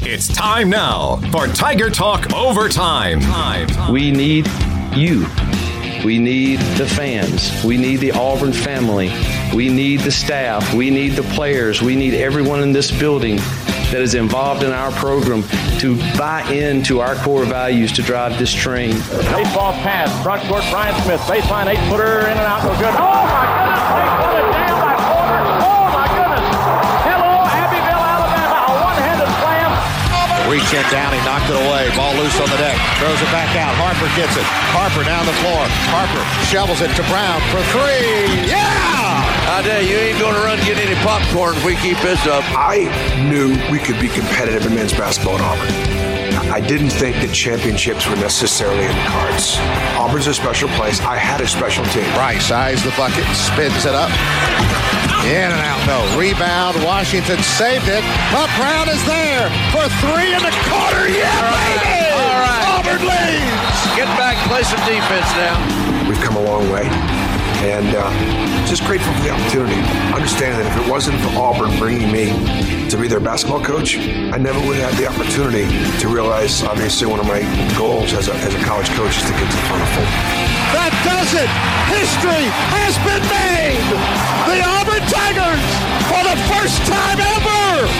It's time now for Tiger Talk Overtime. We need you. We need the fans. We need the Auburn family. We need the staff. We need the players. We need everyone in this building that is involved in our program to buy into our core values to drive this train. Baseball pass, front court, Brian Smith, baseline, 8-footer, in and out, no good. Oh, my goodness, they put it down by Porter. Oh, my goodness. Hello, Abbeville, Alabama, a one-handed slam. Reach in down, he knocked it away. Ball loose on the deck, throws it back out. Harper gets it. Harper down the floor. Harper shovels it to Brown for three. Yeah! I tell you, you ain't going to run get any popcorn if we keep this up. I knew we could be competitive in men's basketball at Auburn. I didn't think that championships were necessarily in the cards. Auburn's a special place. I had a special team. Rice eyes the bucket, spins it up. In and out, no. Rebound, Washington saved it. But Brown is there for three in the corner. Yeah, baby! All right. Auburn leads! Get back, play some defense now. We've come a long way. And just grateful for the opportunity. Understand that if it wasn't for Auburn bringing me to be their basketball coach, I never would have had the opportunity to realize, obviously, one of my goals as a college coach is to get to the Final Four. That does it! History has been made! The Auburn Tigers, for the first time ever,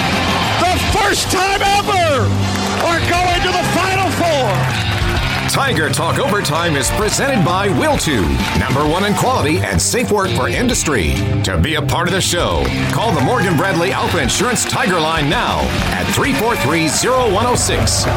are going to the Final Four! Tiger Talk Overtime is presented by Will2, #1 in quality and safe work for industry. To be a part of the show, call the Morgan Bradley Alpha Insurance Tiger Line now at 343-0106.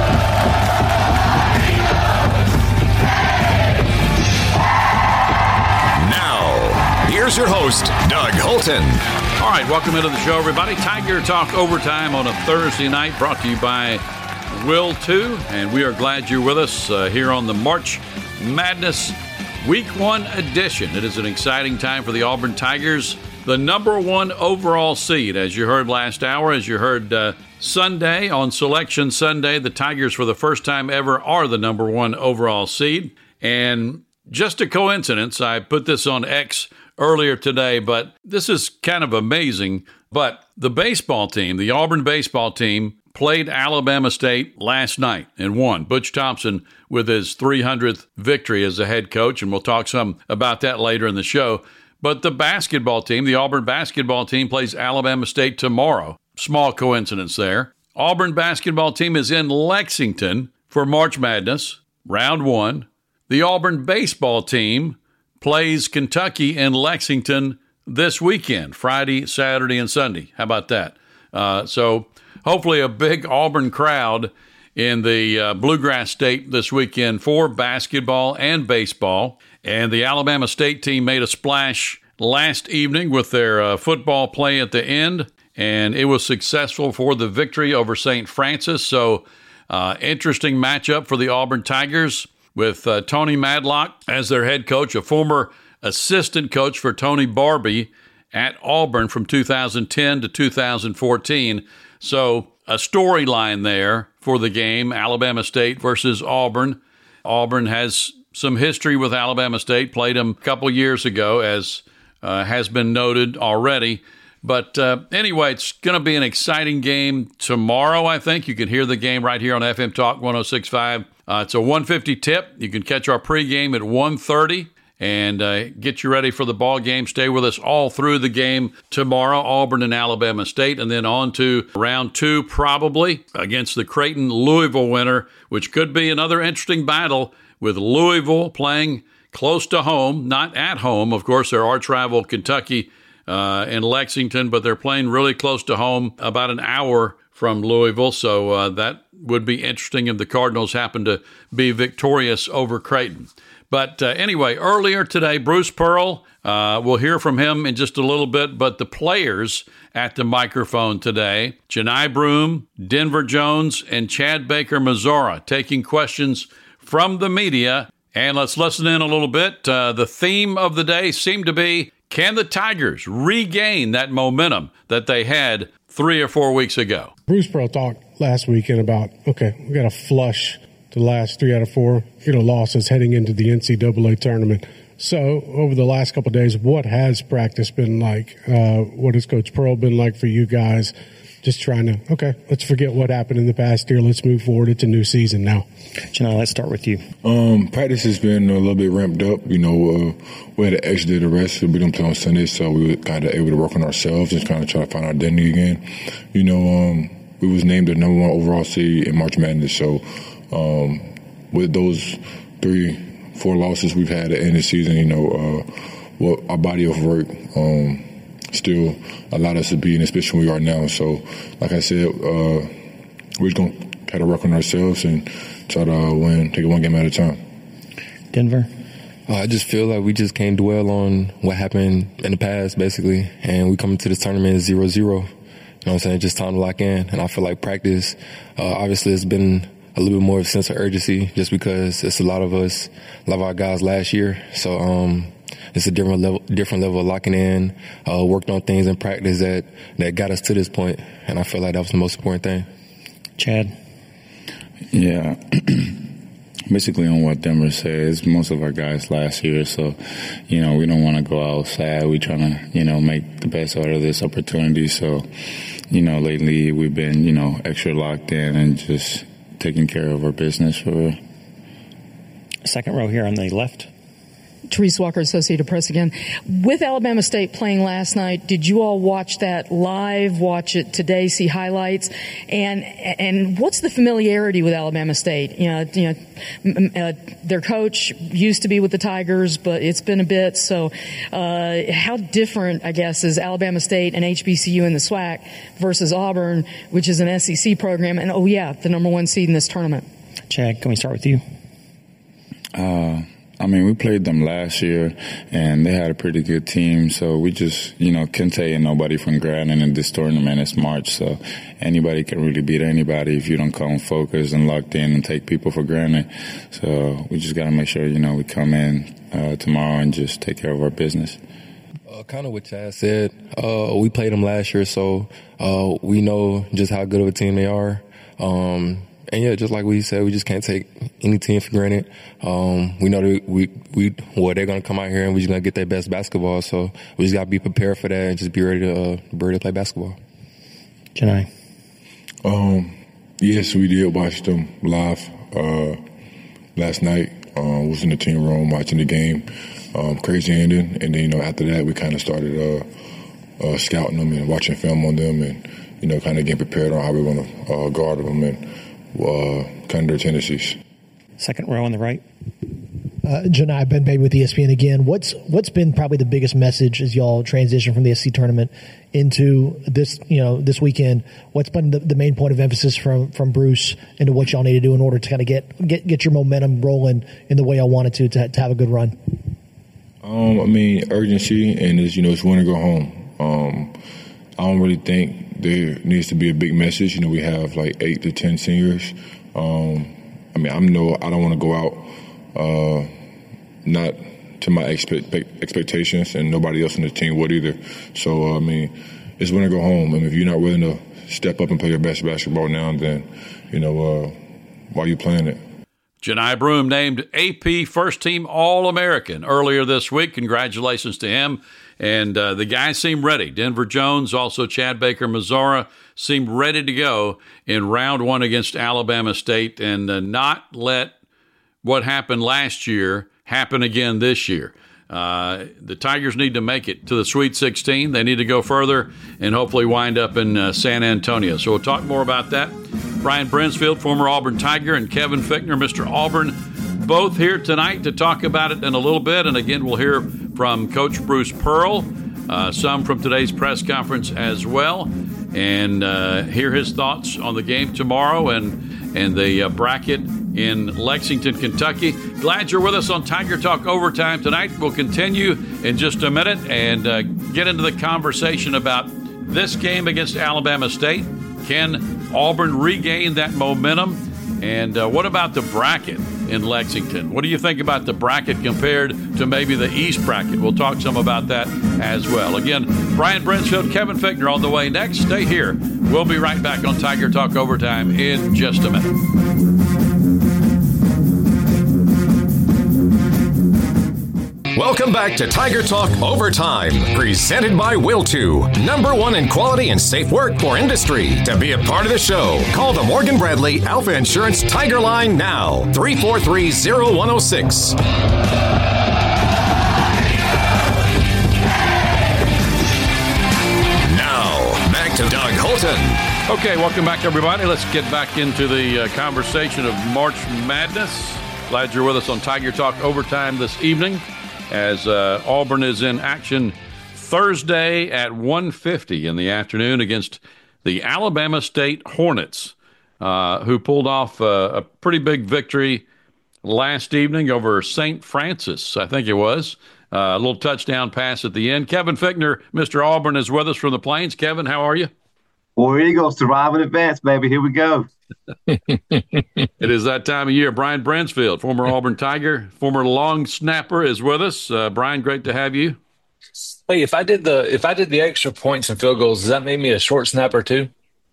Now, here's your host, Doug Holton. All right, welcome into the show, everybody. Tiger Talk Overtime on a Thursday night, brought to you by Will2, and we are glad you're with us here on the March Madness Week 1 edition. It is an exciting time for the Auburn Tigers, the #1 overall seed. As you heard last hour, as you heard Sunday, on Selection Sunday, the Tigers for the first time ever are the #1 overall seed. And just a coincidence, I put this on X earlier today, but this is kind of amazing. But the baseball team, the Auburn baseball team, played Alabama State last night and won. Butch Thompson with his 300th victory as a head coach, and we'll talk some about that later in the show. But the basketball team, the Auburn basketball team, plays Alabama State tomorrow. Small coincidence there. Auburn basketball team is in Lexington for March Madness, round 1. The Auburn baseball team plays Kentucky in Lexington this weekend, Friday, Saturday, and Sunday. How about that? So hopefully a big Auburn crowd in the Bluegrass State this weekend for basketball and baseball. And the Alabama State team made a splash last evening with their football play at the end, and it was successful for the victory over St. Francis. So interesting matchup for the Auburn Tigers with Tony Madlock as their head coach, a former assistant coach for Tony Barbee at Auburn from 2010 to 2014. So a storyline there for the game, Alabama State versus Auburn. Auburn has some history with Alabama State, played them a couple years ago, as has been noted already. But anyway, it's going to be an exciting game tomorrow, I think. You can hear the game right here on FM Talk 106.5. It's a 1:50 tip. You can catch our pregame at 1:30 and get you ready for the ball game. Stay with us all through the game tomorrow, Auburn and Alabama State, and then on to round 2 probably against the Creighton-Louisville winner, which could be another interesting battle with Louisville playing close to home, not at home. Of course, their arch rival Kentucky in Lexington, but they're playing really close to home, about an hour from Louisville. So that would be interesting if the Cardinals happen to be victorious over Creighton. But anyway, earlier today, Bruce Pearl, we'll hear from him in just a little bit, but the players at the microphone today, Johni Broome, Denver Jones, and Chad Baker-Mazara, taking questions from the media. And let's listen in a little bit. The theme of the day seemed to be, can the Tigers regain that momentum that they had 3 or 4 weeks ago? Bruce Pearl talked last weekend about, okay, we got to flush the last 3 out of 4 losses heading into the NCAA tournament. So over the last couple of days, what has practice been like? What has Coach Pearl been like for you guys? just trying to, okay, let's forget what happened in the past year. Let's move forward. It's a new season now. Janai, let's start with you. Practice has been a little bit ramped up. We had an extra day of the rest. We didn't play on Sunday, so we were kind of able to work on ourselves and kind of try to find our identity again. We was named the number 1 overall seed in March Madness, so with those 3-4 losses we've had at the end of the season, our body of work still allowed us to be in this position we are now. So, like I said, we're just going to try to work on ourselves and try to win, take it one game at a time. Denver? I just feel like we just can't dwell on what happened in the past, basically, and we come into this tournament 0-0. You know what I'm saying? It's just time to lock in, and I feel like practice, obviously it's been a little bit more of a sense of urgency just because it's a lot of our guys last year. So it's a different level of locking in, worked on things in practice that got us to this point, and I feel like that was the most important thing. Chad? Yeah. Basically on what Denver says, most of our guys last year, so, we don't want to go out sad. We're trying to, make the best out of this opportunity. So, lately we've been, extra locked in and just taking care of our business for second row here on the left. Therese Walker, Associated Press again. With Alabama State playing last night, did you all watch that live, watch it today, see highlights? And what's the familiarity with Alabama State? Their coach used to be with the Tigers, but it's been a bit. So how different, I guess, is Alabama State and HBCU in the SWAC versus Auburn, which is an SEC program, and, the number 1 seed in this tournament? Chad, can we start with you? We played them last year, and they had a pretty good team. So we just, can't take nobody from granted in this tournament. It's March, so anybody can really beat anybody if you don't come focused and locked in and take people for granted. So we just got to make sure, we come in tomorrow and just take care of our business. Kind of what Chad said. We played them last year, so we know just how good of a team they are. And yeah, just like we said, we just can't take any team for granted. We know that they're going to come out here and we're just going to get their best basketball. So we just got to be prepared for that and just be ready to play basketball. Janai? Yes, we did watch them live last night. Was in the team room watching the game. Crazy ending, and then after that we kind of started scouting them and watching film on them, and kind of getting prepared on how we're going to guard them and kind of their tendencies. Second row on the right. Janai, Ben Baby with ESPN again. What's been probably the biggest message as y'all transition from the SEC tournament into this this weekend? What's been the main point of emphasis from Bruce into what y'all need to do in order to kind of get your momentum rolling in the way y'all wanted to have a good run? Urgency, and it's win or go home. I don't really think there needs to be a big message. We have like 8 to 10 seniors. I don't want to go out not to my expectations, and nobody else on the team would either. So, it's win or go home. If you're not willing to step up and play your best basketball now, then, why are you playing it? Janai Broome named AP First Team All-American earlier this week. Congratulations to him. And the guys seem ready. Denver Jones, also Chad Baker-Mazara, seem ready to go in round 1 against Alabama State and not let what happened last year happen again this year. The Tigers need to make it to the Sweet 16. They need to go further and hopefully wind up in San Antonio. So we'll talk more about that. Brian Brinsfield, former Auburn Tiger, and Kevin Fichtner, Mr. Auburn, both here tonight to talk about it in a little bit. And again, we'll hear from Coach Bruce Pearl, some from today's press conference as well, and hear his thoughts on the game tomorrow and the bracket in Lexington, Kentucky. Glad you're with us on Tiger Talk Overtime tonight. We'll continue in just a minute and get into the conversation about this game against Alabama State. Can Auburn regain that momentum? And what about the bracket in Lexington? What do you think about the bracket compared to maybe the East bracket? We'll talk some about that as well. Again, Brian Brinsfield, Kevin Fichtner on the way next. Stay here. We'll be right back on Tiger Talk Overtime in just a minute. Welcome back to Tiger Talk Overtime, presented by Will2, #1 in quality and safe work for industry. To be a part of the show, call the Morgan Bradley Alpha Insurance Tiger Line now, 343-0106. Now, back to Doug Holton. Okay, welcome back, everybody. Let's get back into the conversation of March Madness. Glad you're with us on Tiger Talk Overtime this evening, as Auburn is in action Thursday at 1:50 in the afternoon against the Alabama State Hornets, who pulled off a pretty big victory last evening over St. Francis, I think it was. A little touchdown pass at the end. Kevin Fickner, Mr. Auburn, is with us from the Plains. Kevin, how are you? War Eagles, survive in advance, baby. Here we go. It is that time of year. Brian Bransfield, former Auburn Tiger, former long snapper, is with us. Brian, great to have you. Hey, if I did the extra points and field goals, does that make me a short snapper too?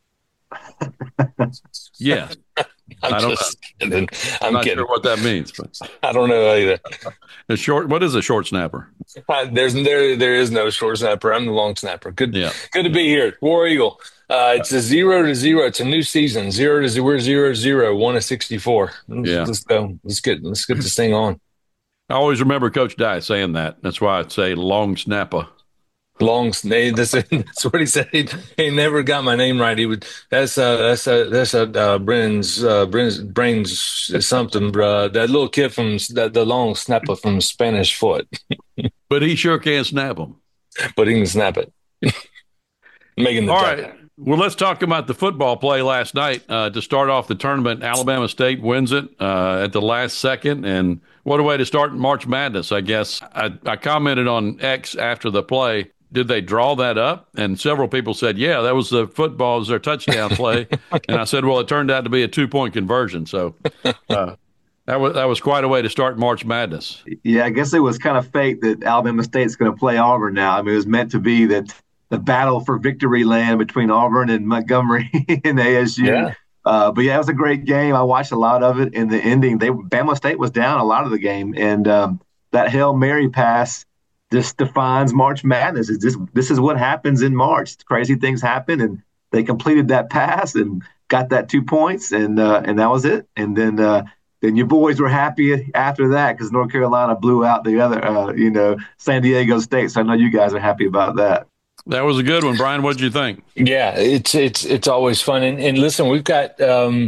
Yes. I'm just kidding. I'm not kidding. sure what that means, but I don't know either. What is a short snapper? There is no short snapper. I'm the long snapper. Good to be here. War Eagle. It's a 0-0. It's a new season. 0-0. We're 0-0. 1-64. Let's go. Let's get this thing on. I always remember Coach Dye saying that. That's why I'd say long snapper. That's what he said. He never got my name right. He would. That's brains something, bro. That little kid from the long snapper from Spanish Foot. But he sure can snap them. But he can snap it. Making the all tackle. right. Well, let's talk about the football play last night. To start off the tournament, Alabama State wins it at the last second, and what a way to start March Madness, I guess. I commented on X after the play. Did they draw that up? And several people said, yeah, that was the football, was their touchdown play. And I said, well, it turned out to be a 2-point conversion. So that was quite a way to start March Madness. Yeah, I guess it was kind of fate that Alabama State's going to play Auburn now. I mean, it was meant to be that the battle for victory land between Auburn and Montgomery and ASU. Yeah. But yeah, it was a great game. I watched a lot of it. In the ending, Bama State was down a lot of the game. And that Hail Mary pass just defines March Madness. This is what happens in March. Crazy things happen, and they completed that pass and got that 2 points, and that was it. And then your boys were happy after that because North Carolina blew out the other, San Diego State. So I know you guys are happy about that. That was a good one, Brian. What did you think? Yeah, it's always fun. And listen, we've got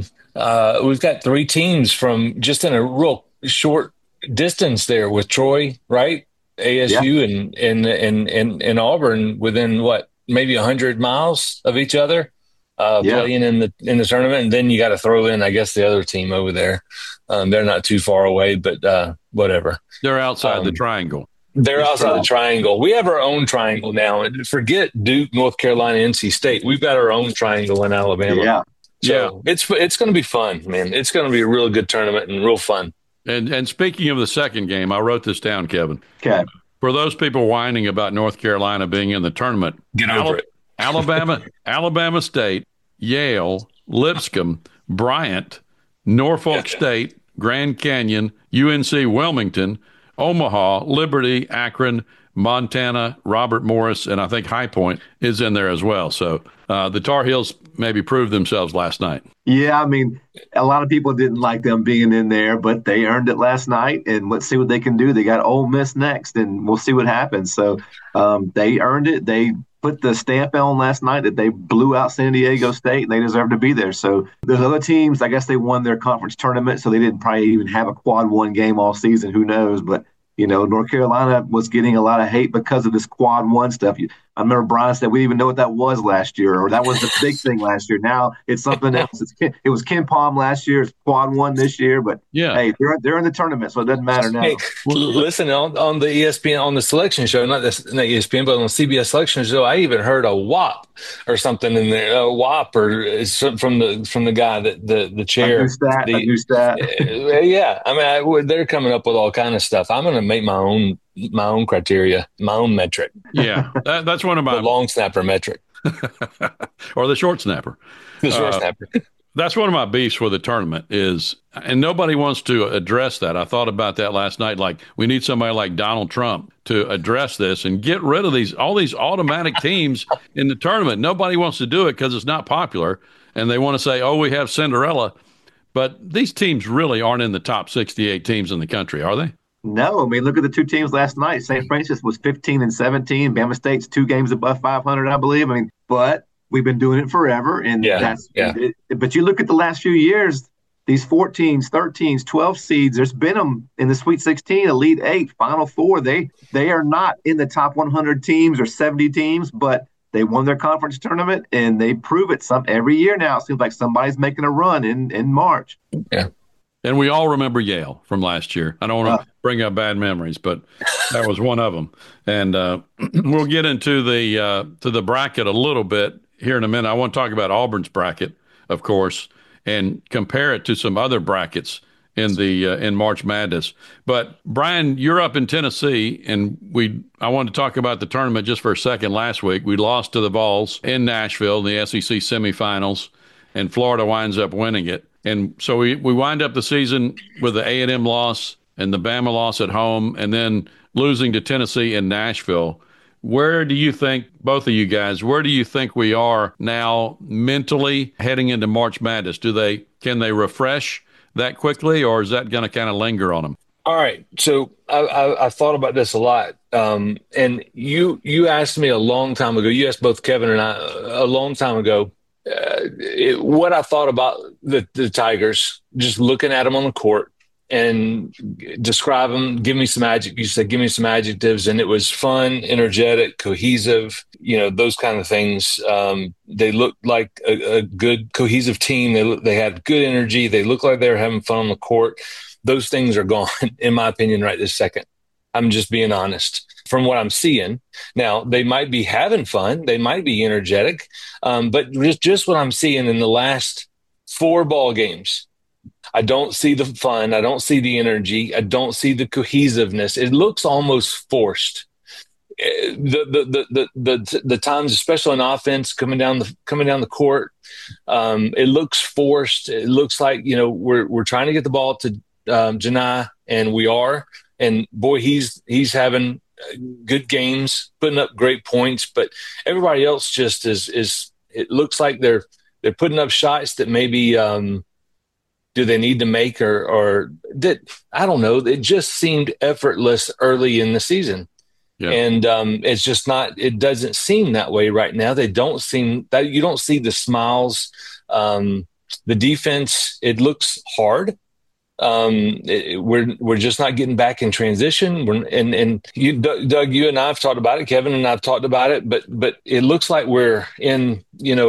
3 teams from just in a real short distance there with Troy, right? ASU and Auburn within maybe 100 miles of each other, playing in the tournament. And then you got to throw in, I guess, the other team over there. They're not too far away, but whatever. They're outside the triangle. They're outside the triangle. We have our own triangle now. And forget Duke, North Carolina, NC State. We've got our own triangle in Alabama. Yeah. So it's going to be fun, man. It's going to be a real good tournament and real fun. And speaking of the second game, I wrote this down, Kevin. Okay. For those people whining about North Carolina being in the tournament, get over it. Alabama State, Yale, Lipscomb, Bryant, Norfolk State, Grand Canyon, UNC Wilmington, Omaha, Liberty, Akron, Montana, Robert Morris, and I think High Point is in there as well. So the Tar Heels maybe proved themselves last night. Yeah, I mean, a lot of people didn't like them being in there, but they earned it last night, and let's see what they can do. They got Ole Miss next, and we'll see what happens. So they earned it. They put the stamp on last night that they blew out San Diego State, and they deserve to be there. So there's other teams, I guess they won their conference tournament, so they didn't probably even have a quad one game all season. Who knows? But North Carolina was getting a lot of hate because of this quad one stuff. I remember Brian said we didn't even know what that was last year, or that was the big thing last year. Now it's something else. It was Ken Palm last year. It's quad one this year, but hey, they're in the tournament, so it doesn't matter now. Hey, listen, on the ESPN, on the selection show, not ESPN, but on the CBS selection show, I even heard a WAP or something in there, a WAP or from the guy the chair. A new stat. Yeah, I mean, they're coming up with all kind of stuff. I'm going to make my own criteria, my own metric. Yeah, that's one of my the long snapper metric, or the short snapper. The short snapper. That's one of my beefs with the tournament is, and nobody wants to address that. I thought about that last night. Like, we need somebody like Donald Trump to address this and get rid of all these automatic teams in the tournament. Nobody wants to do it because it's not popular, and they want to say, oh, we have Cinderella. But these teams really aren't in the top 68 teams in the country, are they? No, I mean, look at the two teams last night. St. Francis was 15-17. Bama State's 2 games above 500, I believe. I mean, but we've been doing it forever. And but you look at the last few years, these 14s, 13s, 12 seeds, there's been them in the Sweet 16, Elite 8, Final 4. They are not in the top 100 teams or 70 teams, but they won their conference tournament, and they prove it every year now. It seems like somebody's making a run in March. Yeah. And we all remember Yale from last year. I don't want to bring up bad memories, but that was one of them. And we'll get into the bracket a little bit here in a minute. I want to talk about Auburn's bracket, of course, and compare it to some other brackets in March Madness. But Brian, you're up in Tennessee, and I wanted to talk about the tournament just for a second. Last week, we lost to the Vols in Nashville in the SEC semifinals, and Florida winds up winning it. And so we wind up the season with the A&M loss and the Bama loss at home, and then losing to Tennessee in Nashville. Where do you think, both of you guys, where do you think we are now mentally heading into March Madness? Can they refresh that quickly, or is that going to kind of linger on them? All right. So I thought about this a lot. And you asked me a long time ago, you asked both Kevin and I a long time ago, what I thought about the Tigers, just looking at them on the court and describe them, give me some adjectives. You said, give me some adjectives. And it was fun, energetic, cohesive, those kind of things. They looked like a good cohesive team. They had good energy. They looked like they were having fun on the court. Those things are gone, in my opinion, right this second. I'm just being honest. From what I'm seeing now, they might be having fun. They might be energetic. But just what I'm seeing in the last 4 ball games, I don't see the fun. I don't see the energy. I don't see the cohesiveness. It looks almost forced. The times, especially on offense, coming down the court, it looks forced. It looks like we're trying to get the ball to Janai, and we are. And boy, he's having good games, putting up great points. But everybody else just is. It looks like they're putting up shots that maybe. Do they need to make or did I don't know? It just seemed effortless early in the season, and it's just not. It doesn't seem that way right now. They don't seem that you don't see the smiles. The defense, it looks hard. We're just not getting back in transition. And you, Doug, you and I have talked about it. Kevin and I've talked about it. But it looks like we're in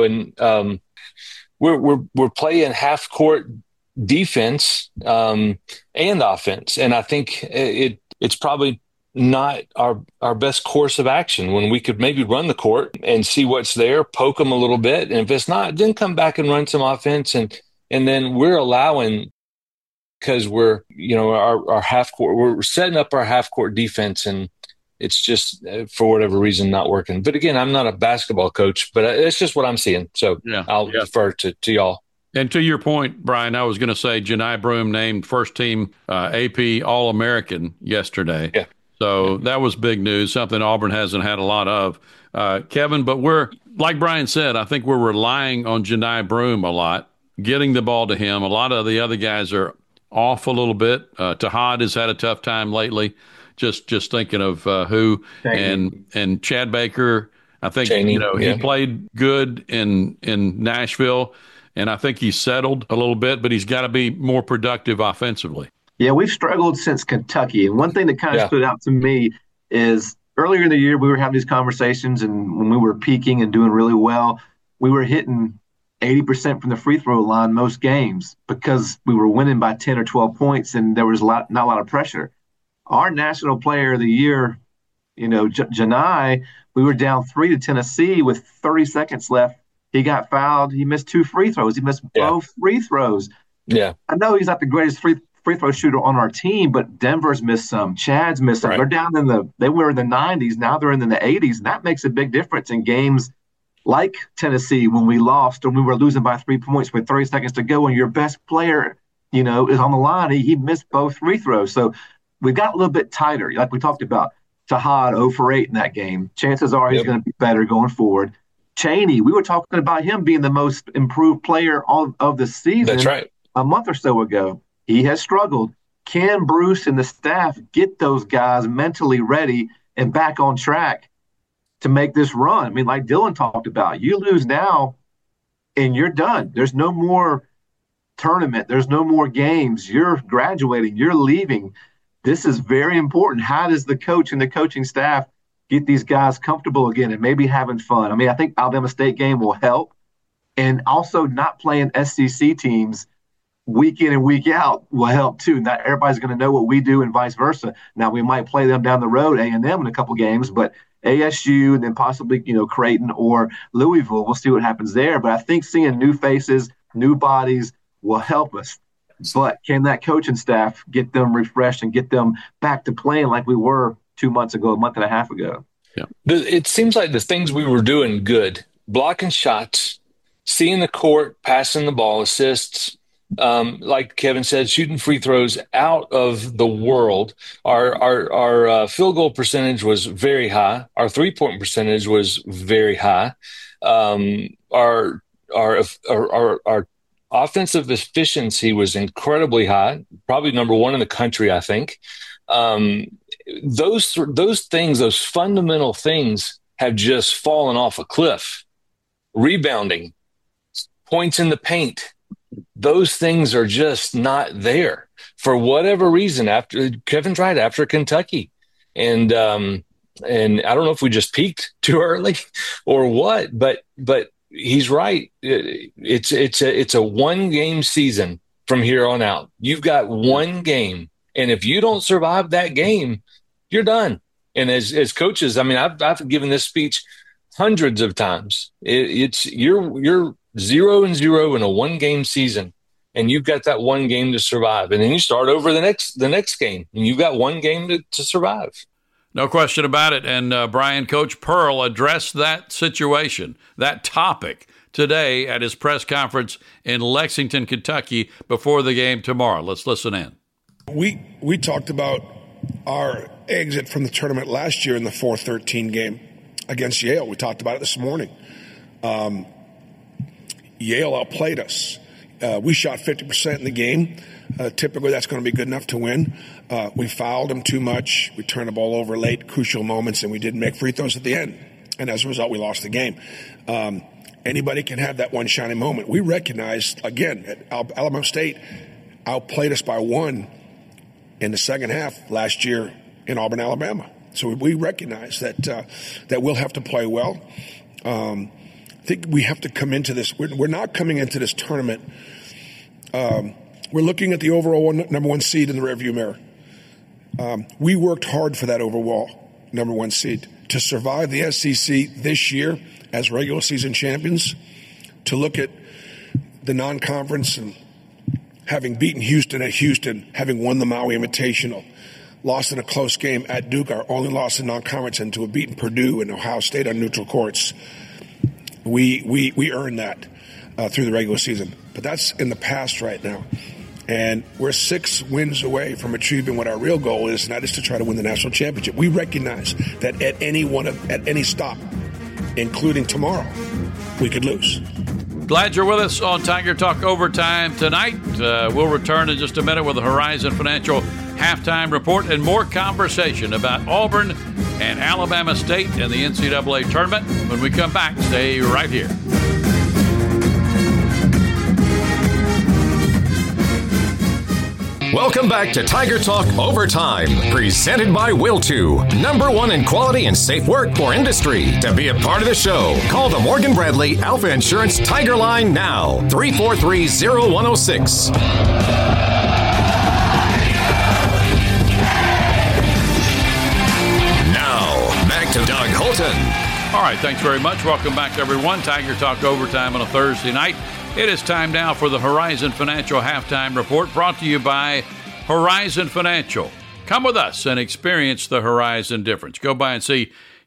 we're playing half court defense and offense, and I think it's probably not our best course of action when we could maybe run the court and see what's there, poke them a little bit, and if it's not, then come back and run some offense, and then we're allowing, because we're our half court, we're setting up our half court defense, and it's just for whatever reason not working. But again, I'm not a basketball coach, but it's just what I'm seeing, so I'll defer to y'all. And to your point, Brian, I was going to say Janai Broome named first team AP All-American yesterday. Yeah. So that was big news, something Auburn hasn't had a lot of. Kevin, but we're, like Brian said, I think we're relying on Janai Broome a lot, getting the ball to him. A lot of the other guys are off a little bit. Tahad has had a tough time lately. Just thinking of who. And Chad Baker, I think, he played good in Nashville. And I think he's settled a little bit, but he's got to be more productive offensively. Yeah, we've struggled since Kentucky. And one thing that kind of stood out to me is earlier in the year, we were having these conversations, and when we were peaking and doing really well, we were hitting 80% from the free throw line most games because we were winning by 10 or 12 points, and there was not a lot of pressure. Our National Player of the Year, Janai, we were down 3 to Tennessee with 30 seconds left. He got fouled. He missed 2 free throws. He missed both free throws. Yeah. I know he's not the greatest free throw shooter on our team, but Denver's missed some. Chad's missed some. They're down they were in the 90s. Now they're in the 80s. And that makes a big difference in games like Tennessee when we lost or we were losing by 3 points with 30 seconds to go and your best player, is on the line. He missed both free throws. So we got a little bit tighter, like we talked about. Tahad 0 for 8 in that game. Chances are he's going to be better going forward. Chaney, we were talking about him being the most improved player of the season. That's right. A month or so ago. He has struggled. Can Bruce and the staff get those guys mentally ready and back on track to make this run? I mean, like Dylan talked about, you lose now and you're done. There's no more tournament. There's no more games. You're graduating. You're leaving. This is very important. How does the coach and the coaching staff get these guys comfortable again and maybe having fun? I mean, I think Alabama State game will help. And also not playing SEC teams week in and week out will help too. Not everybody's going to know what we do and vice versa. Now, we might play them down the road, A&M in a couple games, but ASU and then possibly, Creighton or Louisville, we'll see what happens there. But I think seeing new faces, new bodies will help us. But can that coaching staff get them refreshed and get them back to playing like we were 2 months ago, a month and a half ago? Yeah. It seems like the things we were doing good, blocking shots, seeing the court, passing the ball, assists, like Kevin said, shooting free throws out of the world. Our field goal percentage was very high. Our 3-point percentage was very high. Our offensive efficiency was incredibly high, probably number one in the country, I think. Those things, those fundamental things have just fallen off a cliff. Rebounding, points in the paint, those things are just not there for whatever reason. After Kevin's right, after Kentucky. And I don't know if we just peaked too early or what, but he's right. It's a 1-game season from here on out. You've got one game, and if you don't survive that game, you're done. And as coaches, I mean, I've given this speech hundreds of times. You're 0-0 in a 1-game season, and you've got that one game to survive, and then you start over the next game, and you've got one game to survive. No question about it. And Brian, Coach Pearl addressed that situation, that topic today at his press conference in Lexington, Kentucky, before the game tomorrow. Let's listen in. We talked about our exit from the tournament last year in the 4-13 game against Yale. We talked about it this morning. Yale outplayed us. We shot 50% in the game. Typically, that's going to be good enough to win. We fouled them too much. We turned the ball over late, crucial moments, and we didn't make free throws at the end. And as a result, we lost the game. Anybody can have that one shining moment. We recognized, again, that Alabama State outplayed us by 1 in the second half last year in Auburn, Alabama. So we recognize that we'll have to play well. I think we have to come into this. We're not coming into this tournament. We're looking at the overall number 1 seed in the rearview mirror. We worked hard for that overall number 1 seed to survive the SEC this year as regular season champions, to look at the non-conference and having beaten Houston at Houston, having won the Maui Invitational, lost in a close game at Duke, our only loss in non-conference, and to have beaten Purdue and Ohio State on neutral courts. We earned that through the regular season. But that's in the past right now. And we're 6 wins away from achieving what our real goal is, and that is to try to win the national championship. We recognize that at any stop, including tomorrow, we could lose. Glad you're with us on Tiger Talk Overtime tonight. We'll return in just a minute with the Horizon Financial halftime report and more conversation about Auburn and Alabama State in the NCAA tournament. When we come back, stay right here. Welcome back to Tiger Talk Overtime, presented by Will2, #1 in quality and safe work for industry. To be a part of the show, call the Morgan Bradley Alpha Insurance Tiger Line now, 343-0106. Now, back to Doug Holton. All right, thanks very much. Welcome back, everyone. Tiger Talk Overtime on a Thursday night. It is time now for the Horizon Financial Halftime Report, brought to you by Horizon Financial. Come with us and experience the Horizon difference. Go by and see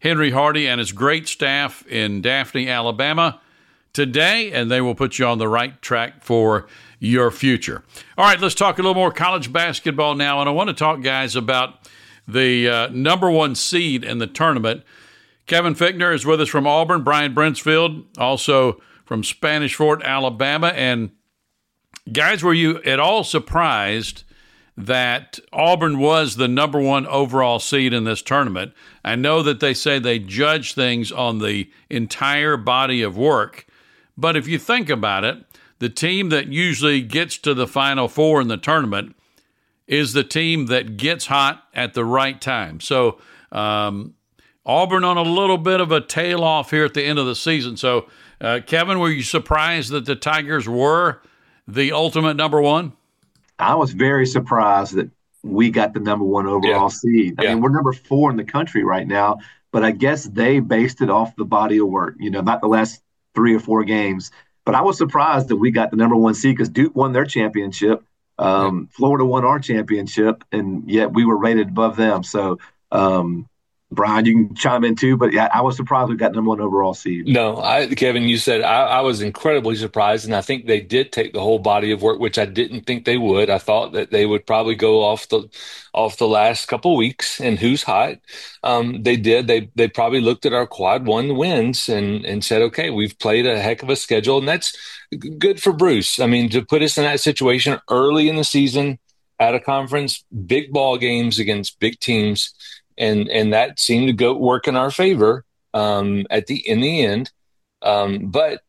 Henry Hardy and his great staff in Daphne, Alabama today, and they will put you on the right track for your future. All right, let's talk a little more college basketball now, and I want to talk, guys, about the number one seed in the tournament. Kevin Fichtner is with us from Auburn, Brian Brinsfield also from Spanish Fort, Alabama. And guys, were you at all surprised that Auburn was the number one overall seed in this tournament? I know that they say they judge things on the entire body of work, but if you think about it, the team that usually gets to the Final Four in the tournament is the team that gets hot at the right time. So Auburn on a little bit of a tail off here at the end of the season. So, Kevin, were you surprised that the Tigers were the ultimate number one? I was very surprised that we got the number one overall seed. I mean, we're number 4 in the country right now, but I guess they based it off the body of work, not the last 3 or 4 games. But I was surprised that we got the number one seed because Duke won their championship. Florida won our championship, and yet we were rated above them. So, Brian, you can chime in too, but yeah, I was surprised we got number one overall seed. No, Kevin, you said I was incredibly surprised, and I think they did take the whole body of work, which I didn't think they would. I thought that they would probably go off the last couple weeks and who's hot. They did. They probably looked at our quad 1 wins and said, okay, we've played a heck of a schedule, and that's good for Bruce. I mean, to put us in that situation early in the season at a conference, big ball games against big teams. And that seemed to work in our favor in the end. But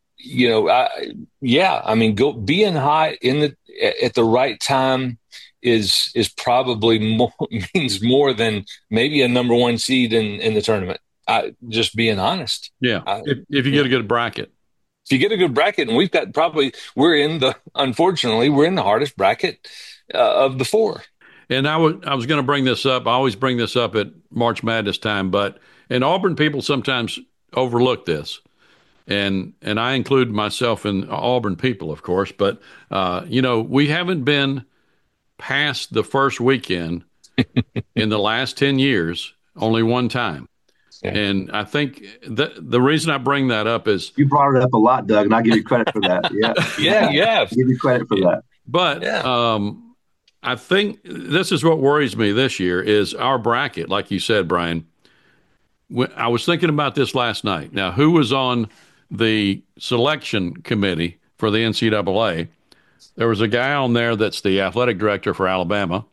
being hot at the right time is probably means more than maybe a number one seed in the tournament. Just being honest. Yeah, if you get a good bracket. If you get a good bracket, and unfortunately we're in the hardest bracket of the 4. And I was going to bring this up. I always bring this up at March Madness time, but Auburn people sometimes overlook this, and I include myself in Auburn people, of course. But we haven't been past the first weekend in the last 10 years only one time. Yeah. And I think the reason I bring that up is you brought it up a lot, Doug, and I give you credit for that. Yeah, give you credit for that. But I think this is what worries me this year is our bracket, like you said, Brian. I was thinking about this last night. Now, who was on the selection committee for the NCAA? There was a guy on there that's the athletic director for Alabama.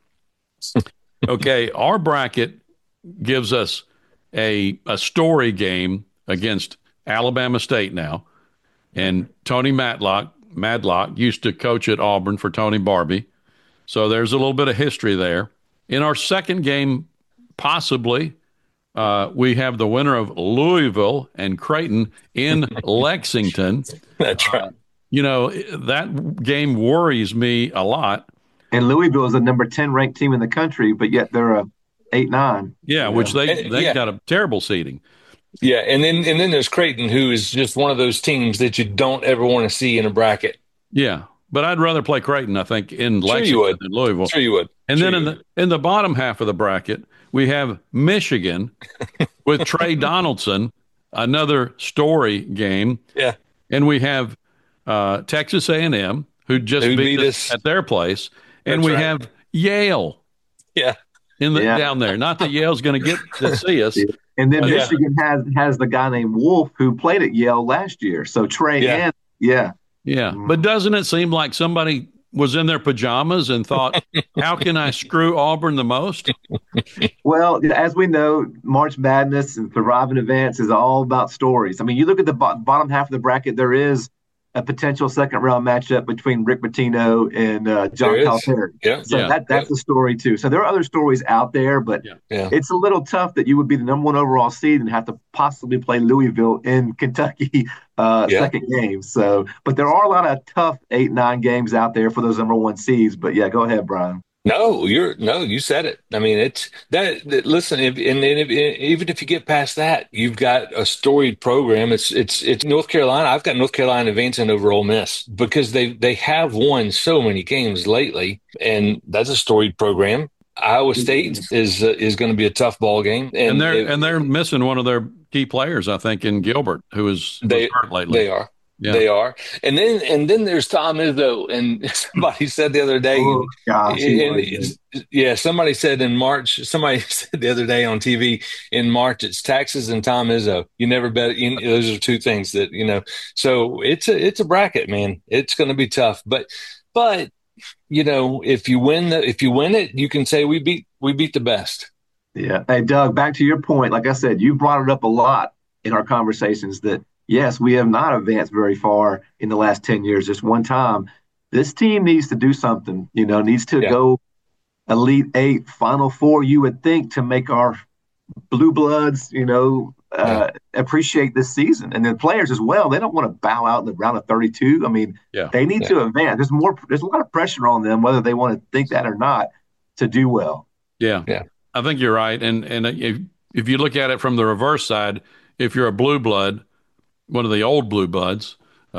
Okay, our bracket gives us a story game against Alabama State now. And Tony Madlock used to coach at Auburn for Tony Barbie. So there's a little bit of history there. In our second game, possibly, we have the winner of Louisville and Creighton in Lexington. That's right. That game worries me a lot. And Louisville is the number 10 ranked team in the country, but yet they're a 8-9. Yeah, which they got a terrible seeding. Yeah, and then there's Creighton, who is just one of those teams that you don't ever want to see in a bracket. Yeah. But I'd rather play Creighton, I think, in Lexington than Louisville. Sure you would. And then in the bottom half of the bracket, we have Michigan with Trey Donaldson, another story game. Yeah. And we have Texas A&M, who just beat us at their place. And we have Yale. Yeah. Down there. Not that Yale's going to get to see us. And then Michigan has the guy named Wolf who played at Yale last year. So Trey and Yeah, but doesn't it seem like somebody was in their pajamas and thought, how can I screw Auburn the most? Well, as we know, March Madness and Thrive in Advance is all about stories. I mean, you look at the bottom half of the bracket, there is a potential second-round matchup between Rick Pitino and John Calipari. Yeah. So that's a story, too. So there are other stories out there, but it's a little tough that you would be the number one overall seed and have to possibly play Louisville in Kentucky second game. So, but there are a lot of tough 8-9 games out there for those number one seeds. But, go ahead, Brian. No, you said it. I mean, it's that. Listen, even if you get past that, you've got a storied program. It's North Carolina. I've got North Carolina advancing over Ole Miss because they have won so many games lately, and that's a storied program. Iowa State is going to be a tough ball game, and they're missing one of their key players, I think, in Gilbert, who was hurt lately. They are. Yeah. They are. And then there's Tom Izzo. And somebody said the other day, somebody said in March, somebody said the other day on TV, in March, it's taxes and Tom Izzo. You never bet. Those are two things that, so it's a bracket, man. It's going to be tough. But if you win it, you can say we beat the best. Yeah. Hey, Doug, back to your point. Like I said, you brought it up a lot in our conversations that, yes, we have not advanced very far in the last 10 years. Just one time. This team needs to do something, needs to go Elite Eight, Final Four, you would think, to make our blue bloods, appreciate this season. And then players as well, they don't want to bow out in the round of 32. I mean, they need to advance. There's a lot of pressure on them, whether they want to think that or not, to do well. Yeah. I think you're right. And if you look at it from the reverse side, if you're a blue blood, one of the old blue bloods,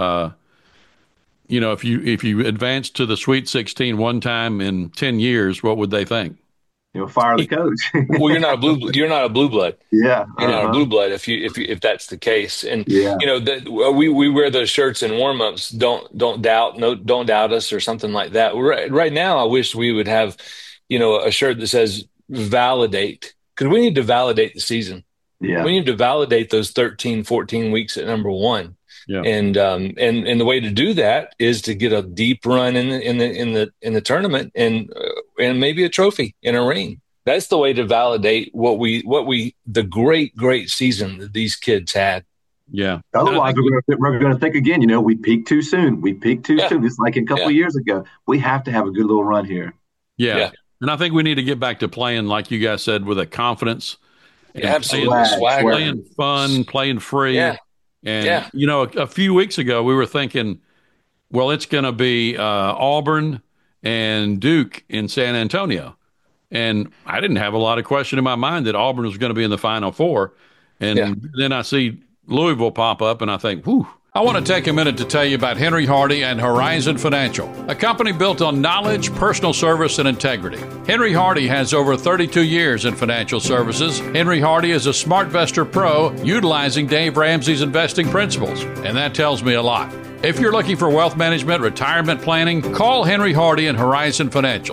if you advance to the Sweet 16 one time in 10 years, what would they think? Fire the coach. Well, you're not a blue blood. You're not a blue blood. Yeah, you're not a blue blood if that's the case. And we wear those shirts in warm-ups. Don't doubt us or something like that. Right now, I wish we would have, a shirt that says validate, because we need to validate the season. Yeah. We need to validate those 13, 14 weeks at number one. Yeah. And the way to do that is to get a deep run in the tournament and maybe a trophy and a ring. That's the way to validate the great season that these kids had. Yeah. Otherwise, we're going to think again, we peaked too soon. We peaked too soon. It's like a couple of years ago. We have to have a good little run here. Yeah. And I think we need to get back to playing, like you guys said, with a confidence. Absolutely. Playing fun, playing free. Yeah. And, a few weeks ago, we were thinking, well, it's going to be Auburn and Duke in San Antonio. And I didn't have a lot of question in my mind that Auburn was going to be in the Final Four. And then I see Louisville pop up, and I think, whew. I want to take a minute to tell you about Henry Hardy and Horizon Financial, a company built on knowledge, personal service, and integrity. Henry Hardy has over 32 years in financial services. Henry Hardy is a SmartVestor Pro utilizing Dave Ramsey's investing principles, and that tells me a lot. If you're looking for wealth management, retirement planning, call Henry Hardy and Horizon Financial,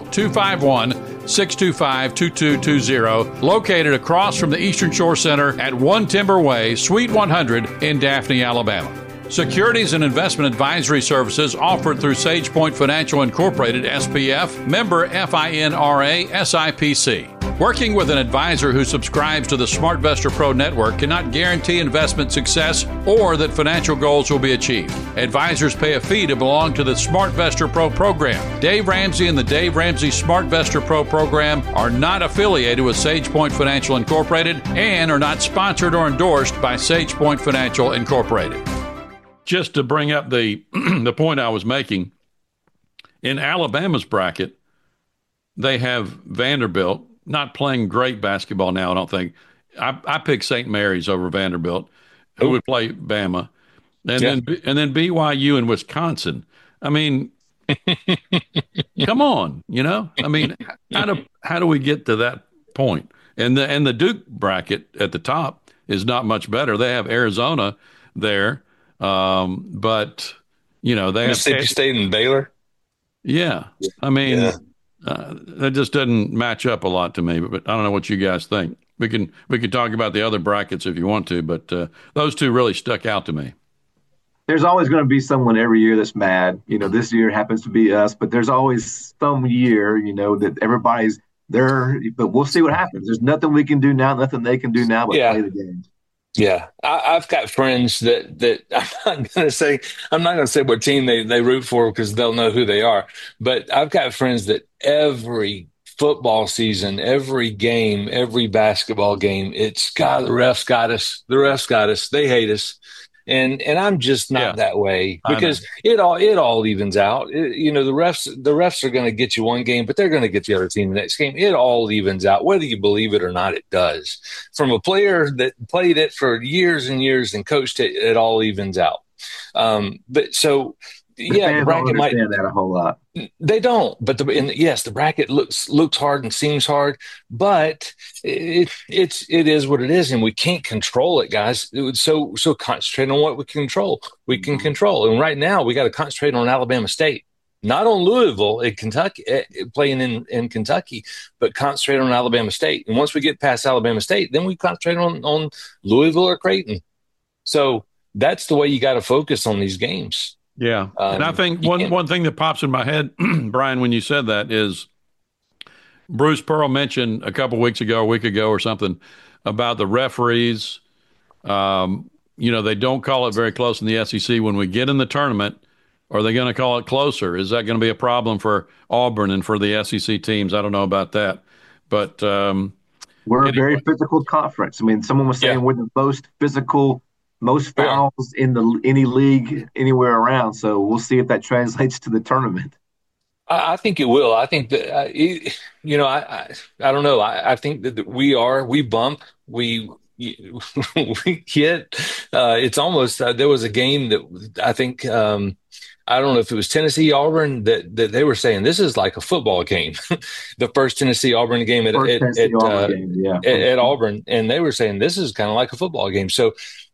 251-625-2220, located across from the Eastern Shore Center at 1 Timber Way, Suite 100 in Daphne, Alabama. Securities and investment advisory services offered through SagePoint Financial Incorporated, SPF, member FINRA, SIPC. Working with an advisor who subscribes to the SmartVestor Pro network cannot guarantee investment success or that financial goals will be achieved. Advisors pay a fee to belong to the SmartVestor Pro program. Dave Ramsey and the Dave Ramsey SmartVestor Pro program are not affiliated with SagePoint Financial Incorporated and are not sponsored or endorsed by SagePoint Financial Incorporated. Just to bring up the point I was making, in Alabama's bracket, they have Vanderbilt, not playing great basketball now, I don't think. I picked St. Mary's over Vanderbilt, who would play Bama, and then BYU and Wisconsin. I mean, come on, I mean, how do we get to that point? And the Duke bracket at the top is not much better. They have Arizona there. But they have Mississippi State and Baylor. Yeah. I mean, that just doesn't match up a lot to me, but I don't know what you guys think. We can talk about the other brackets if you want to, but those two really stuck out to me. There's always going to be someone every year that's mad. This year happens to be us, but there's always some year, that everybody's there, but we'll see what happens. There's nothing we can do now, nothing they can do now but play the game. Yeah, I've got friends that I'm not going to say what team they root for because they'll know who they are. But I've got friends that every football season, every game, every basketball game, the refs got us. The refs got us. They hate us. And I'm just not that way because it all evens out. The refs are going to get you one game, but they're going to get the other team the next game. It all evens out, whether you believe it or not. It does. From a player that played it for years and years and coached it, it all evens out. But so the bracket might understand that a whole lot. They don't, but the bracket looks hard and seems hard, but it is what it is, and we can't control it, guys. So concentrate on what we control. We can control, and right now we got to concentrate on Alabama State, not on Louisville in Kentucky, playing in Kentucky, but concentrate on Alabama State. And once we get past Alabama State, then we concentrate on Louisville or Creighton. So that's the way you got to focus on these games. Yeah. And I think one thing that pops in my head, Brian, when you said that is Bruce Pearl mentioned a week ago or something about the referees. They don't call it very close in the SEC. When we get in the tournament, are they going to call it closer? Is that going to be a problem for Auburn and for the SEC teams? I don't know about that. But we're a very physical conference. I mean, someone was saying we're the most physical, most fouls in any league anywhere around. So we'll see if that translates to the tournament. I think it will. I think that I don't know. I think that we bump, we hit. It's almost there was a game that I think I don't know if it was Tennessee Auburn that they were saying this is like a football game, the first Tennessee Auburn game at Auburn, and they were saying this is kind of like a football game. So.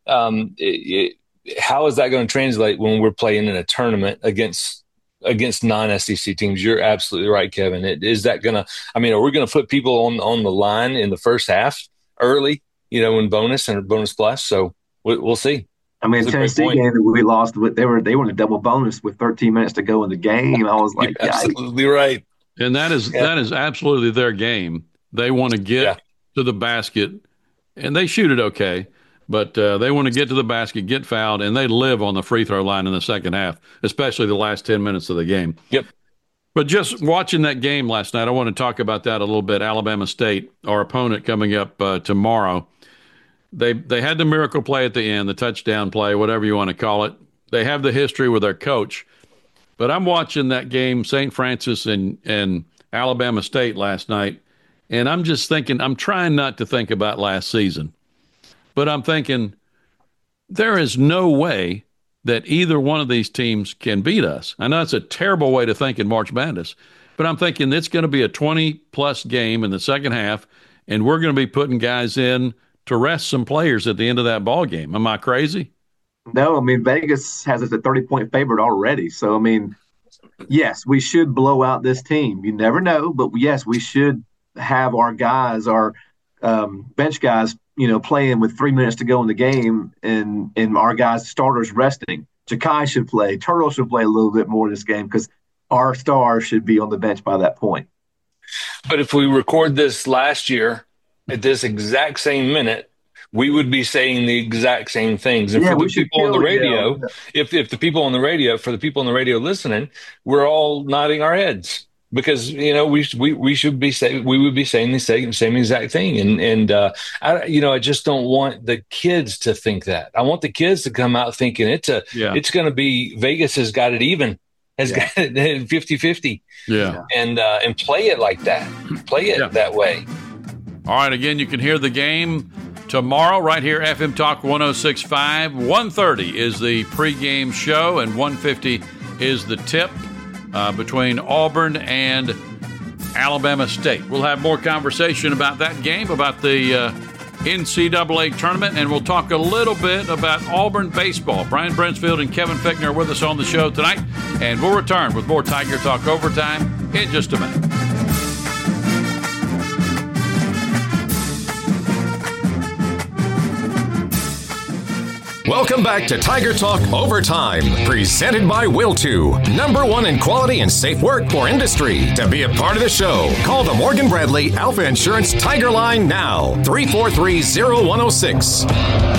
How is that going to translate when we're playing in a tournament against non-SEC teams? You're absolutely right, Kevin. Is that going to? I mean, are we going to put people on the line in the first half early? In bonus and bonus plus. So we'll see. I mean, Tennessee game that we lost, they were in a double bonus with 13 minutes to go in the game. I was like, absolutely right. And that is absolutely their game. They want to get to the basket, and they shoot it okay. But they want to get to the basket, get fouled, and they live on the free throw line in the second half, especially the last 10 minutes of the game. Yep. But just watching that game last night, I want to talk about that a little bit. Alabama State, our opponent coming up tomorrow. They had the miracle play at the end, the touchdown play, whatever you want to call it. They have the history with their coach. But I'm watching that game, St. Francis and Alabama State last night, and I'm just thinking, I'm trying not to think about last season. But I'm thinking there is no way that either one of these teams can beat us. I know it's a terrible way to think in March Madness, but I'm thinking it's going to be a 20-plus game in the second half, and we're going to be putting guys in to rest some players at the end of that ball game. Am I crazy? No, I mean, Vegas has us a 30-point favorite already. So, I mean, yes, we should blow out this team. You never know, but yes, we should have our guys, our bench guys, playing with 3 minutes to go in the game, and our guys, starters, resting. Ja'Kai should play. Turtle should play a little bit more in this game because our stars should be on the bench by that point. But if we record this last year at this exact same minute, we would be saying the exact same things. And for the people on the radio, if the people on the radio, for the people on the radio listening, we're all nodding our heads. Because we should be saying, we would be saying the same exact thing, and I just don't want the kids to think that. I want the kids to come out thinking it's going to be Vegas has got it even, got it 50-50, and play it like that, play it that way. All right, again, you can hear the game tomorrow right here, FM Talk 106.5. 1:30 is the pregame show, and 1:50 is the tip. Between Auburn and Alabama State. We'll have more conversation about that game, about the NCAA tournament, and we'll talk a little bit about Auburn baseball. Brian Brinsfield and Kevin Fickner are with us on the show tonight, and we'll return with more Tiger Talk Overtime in just a minute. Welcome back to Tiger Talk Overtime, presented by Will2, #1 in quality and safe work for industry. To be a part of the show, call the Morgan Bradley Alpha Insurance Tiger Line now, 343-0106.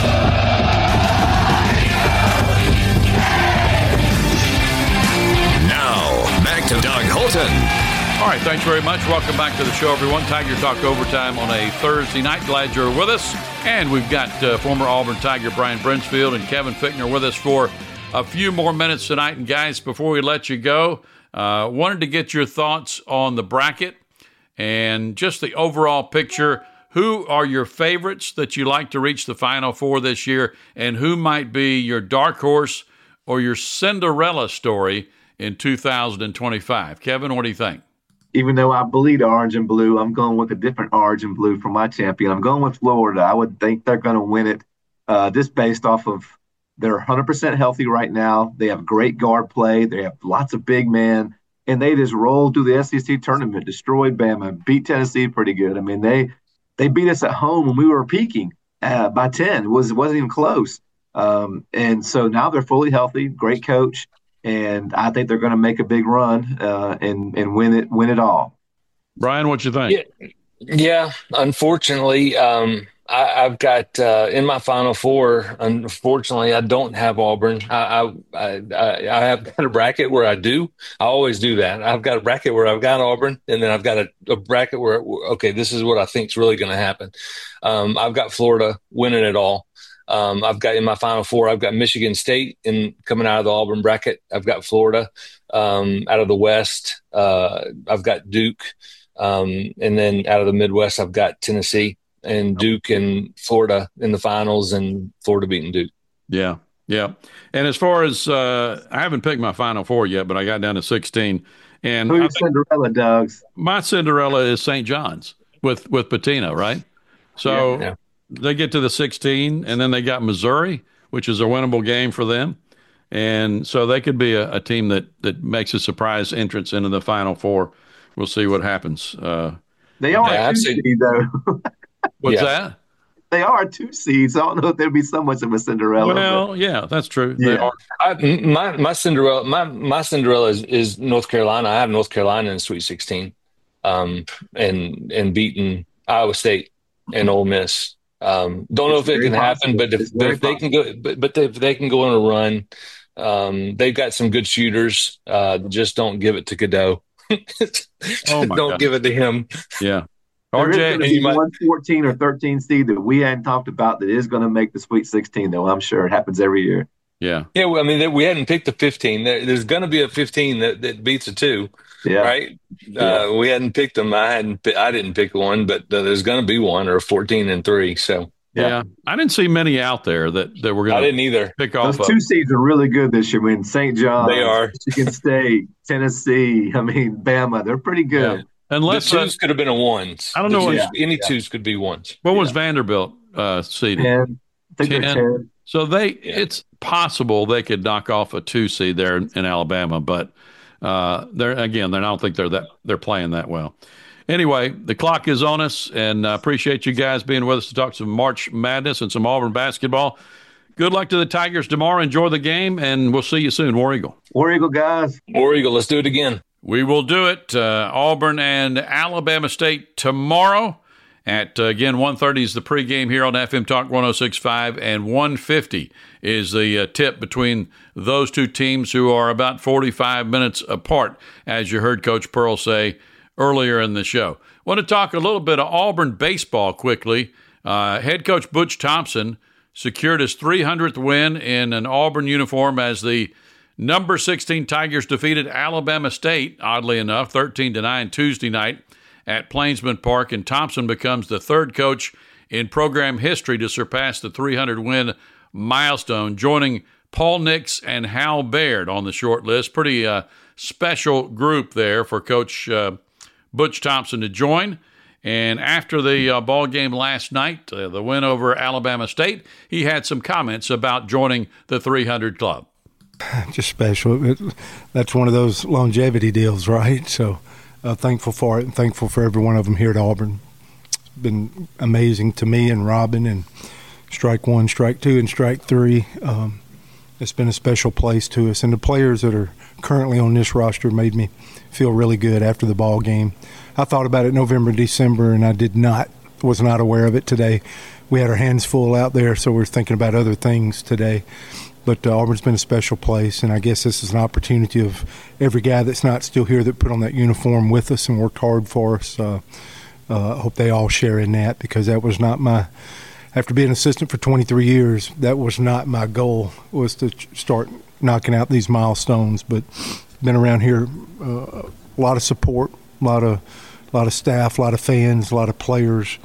Now, back to Doug Holton. All right, thanks very much. Welcome back to the show, everyone. Tiger Talk Overtime on a Thursday night. Glad you're with us. And we've got former Auburn Tiger Brian Brinsfield and Kevin Fickner with us for a few more minutes tonight. And, guys, before we let you go, wanted to get your thoughts on the bracket and just the overall picture. Who are your favorites that you like to reach the Final Four this year, and who might be your dark horse or your Cinderella story in 2025? Kevin, what do you think? Even though I bleed orange and blue, I'm going with a different orange and blue for my champion. I'm going with Florida. I would think they're going to win it just based off of they're 100% healthy right now. They have great guard play. They have lots of big men, and they just rolled through the SEC tournament, destroyed Bama, beat Tennessee pretty good. I mean, they beat us at home when we were peaking by 10. It wasn't even close. And so now they're fully healthy, great coach. And I think they're going to make a big run and win it all. Brian, what you think? Yeah. Unfortunately, I've got in my Final Four. Unfortunately, I don't have Auburn. I have got a bracket where I do. I always do that. I've got a bracket where I've got Auburn, and then I've got a bracket where this is what I think is really going to happen. I've got Florida winning it all. I've got in my Final Four, I've got Michigan State coming out of the Auburn bracket. I've got Florida out of the West. I've got Duke. And then out of the Midwest, I've got Tennessee and Duke and Florida in the finals, and Florida beating Duke. Yeah. Yeah. And as far as I haven't picked my Final Four yet, but I got down to 16. And who's your Cinderella, Doug's? My Cinderella is St. John's with Patina, right? So yeah. They get to the 16, and then they got Missouri, which is a winnable game for them. And so they could be a team that makes a surprise entrance into the Final Four. We'll see what happens. They are a 2 seed, though. What's that? They are a 2 seeds. I don't know if there'd be so much of a Cinderella. Well, yeah, that's true. Yeah. My Cinderella is North Carolina. I have North Carolina in the Sweet 16, and beating Iowa State and Ole Miss. Don't know if it can happen, but if they can go, but if they can go on a run, they've got some good shooters. Just don't give it to Cadeau. Don't give it to him. Yeah. RJ, there's one 14 or 13 seed that we hadn't talked about that is going to make the Sweet 16, though. I'm sure it happens every year. Yeah. Yeah. Well, I mean, we hadn't picked the 15. There's going to be a 15 that beats a 2. Yeah. Right. We hadn't picked them. I didn't pick one, but there's going to be one, or 14 and 3. So. Yeah. I didn't see many out there that were going to. I didn't either. Pick off. Those 2 seeds are really good this year. I mean, St. John's, they are. Michigan State, Tennessee. I mean, Bama. They're pretty good. Yeah. Unless the 2s could have been a 1s. I don't know. Any 2s could be 1s. What was Vanderbilt seeded? 10. I think 10. So it's possible they could knock off a 2 seed there in Alabama, but I don't think they're playing that well. Anyway, the clock is on us, and I appreciate you guys being with us to talk some March Madness and some Auburn basketball. Good luck to the Tigers tomorrow. Enjoy the game, and we'll see you soon. War Eagle. War Eagle, guys. War Eagle. Let's do it again. We will do it. Auburn and Alabama State tomorrow at, again, 1:30 is the pregame here on FM Talk 106.5, and 1:50 is the tip between those 2 teams, who are about 45 minutes apart, as you heard Coach Pearl say earlier in the show. I want to talk a little bit of Auburn baseball quickly. Head coach Butch Thompson secured his 300th win in an Auburn uniform as the number 16 Tigers defeated Alabama State, oddly enough, 13-9 Tuesday night at Plainsman Park, and Thompson becomes the 3rd coach in program history to surpass the 300-win milestone, joining Paul Nix and Hal Baird on the short list. Pretty special group there for Coach Butch Thompson to join. And after the ball game last night, the win over Alabama State, he had some comments about joining the 300 club. Just special. That's one of those longevity deals, right? So thankful for it, and thankful for every one of them here at Auburn. It's been amazing to me and Robin, and strike 1, strike 2, and strike 3. It's been a special place to us, and the players that are currently on this roster made me feel really good after the ball game. I thought about it November, December, and I was not aware of it today. We had our hands full out there, so we're thinking about other things today. But Auburn's been a special place, and I guess this is an opportunity of every guy that's not still here that put on that uniform with us and worked hard for us. I hope they all share in that, because that was not after being an assistant for 23 years, that was not my goal, was to start knocking out these milestones. But been around here, a lot of support, a lot of staff, a lot of fans, a lot of players.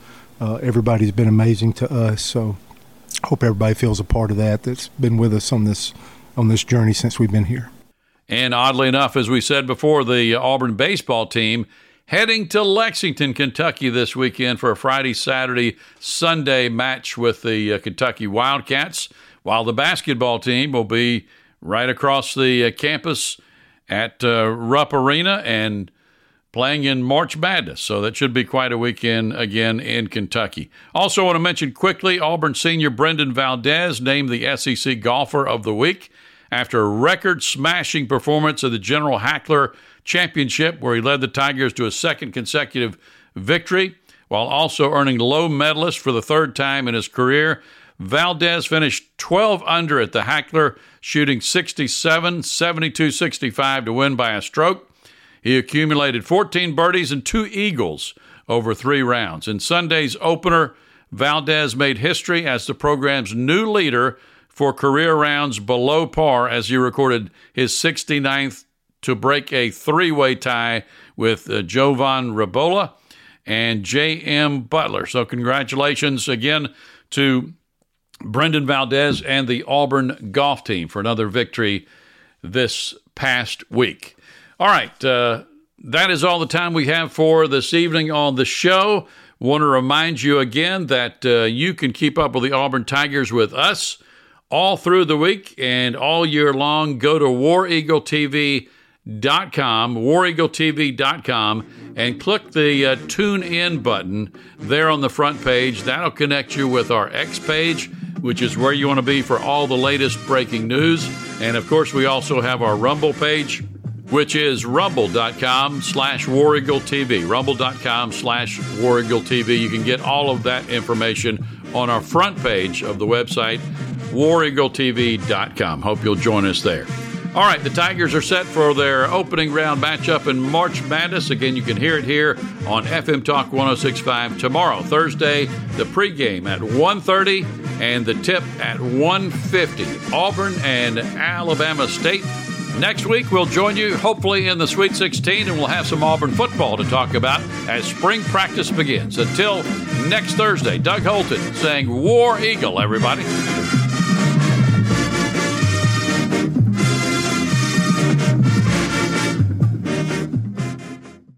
Everybody's been amazing to us, so hope everybody feels a part of that, that's been with us on this on this journey since we've been here. And oddly enough, as we said before, the Auburn baseball team heading to Lexington, Kentucky this weekend for a Friday, Saturday, Sunday match with the Kentucky Wildcats, while the basketball team will be right across the campus at Rupp Arena and playing in March Madness. So that should be quite a weekend again in Kentucky. Also want to mention quickly, Auburn senior Brendan Valdez named the SEC Golfer of the Week after a record-smashing performance of the General Hackler Championship, where he led the Tigers to a second consecutive victory, while also earning low medalist for the third time in his career. Valdez finished 12 under at the Hackler, shooting 67, 72, 65 to win by a stroke. He accumulated 14 birdies and 2 eagles over 3 rounds. In Sunday's opener, Valdez made history as the program's new leader for career rounds below par, as he recorded his 69th to break a 3-way tie with Jovan Rabola and J.M. Butler. So congratulations again to Brendan Valdez and the Auburn golf team for another victory this past week. All right, that is all the time we have for this evening on the show. Want to remind you again that you can keep up with the Auburn Tigers with us all through the week and all year long. Go to WarEagleTV.com, and click the Tune In button there on the front page. That'll connect you with our X page, which is where you want to be for all the latest breaking news. And, of course, we also have our Rumble page, which is rumble.com/WarEagleTV. Rumble.com/WarEagleTV. You can get all of that information on our front page of the website, WarEagleTV.com. Hope you'll join us there. All right, the Tigers are set for their opening round matchup in March Madness. Again, you can hear it here on FM Talk 106.5 tomorrow, Thursday, the pregame at 1:30 and the tip at 1:50. Auburn and Alabama State. Next week, we'll join you hopefully in the Sweet 16, and we'll have some Auburn football to talk about as spring practice begins. Until next Thursday, Doug Holton saying War Eagle, everybody.